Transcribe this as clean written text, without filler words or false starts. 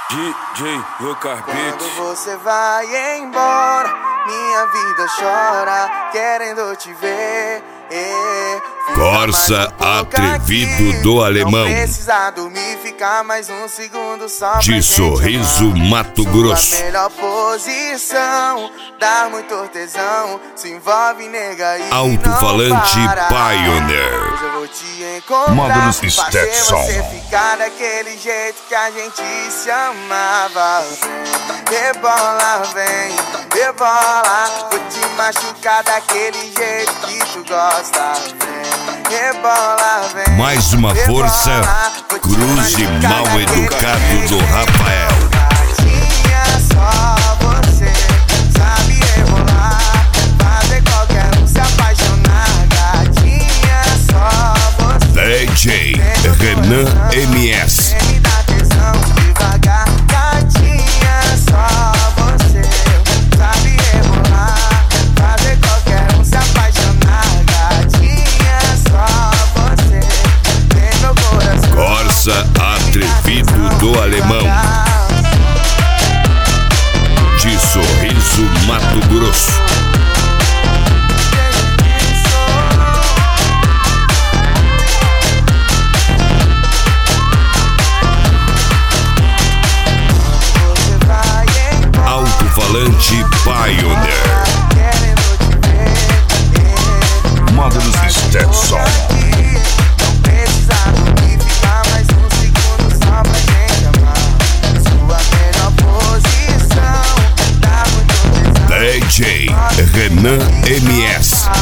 DJ Rocarbete. Quando você vai embora, minha vida chora, querendo te ver. Corsa Atrevido aqui. do Alemão. Não precisa dormir, ficar mais um segundo só De pra Sorriso, gente amar. Mato Grosso. Sua melhor posição, dá muito tesão, se envolve, nega, e Alto-falante não para. Pioneer. Hoje eu vou te encontrar, Módulos fazer Stetson. você ficar daquele jeito que a gente se amava. Rebola, vem, rebola, vou te machucar daquele jeito que tu gosta. Vem, rebola, vem. Mais uma rebola, força, vou te cruze machucar mal daquele educado jeito. do Rafael. Gatinha, só você sabe rebolar, fazer qualquer um se apaixonar. Gatinha, só você. DJ Renan MS. Me dá atenção devagar, gatinha, só você sabe rebolar, fazer qualquer um se apaixonar. Gatinha, só você tem meu coração. Corsa Atrevido do Alemão. De Sorriso, Mato Grosso. Alto-falante Pioneer. Módulos Stetson. Não precisa dormir, ficar mais um segundo só pra gente amar. Sua melhor posição, dá muito tesão. DJ Renan MS.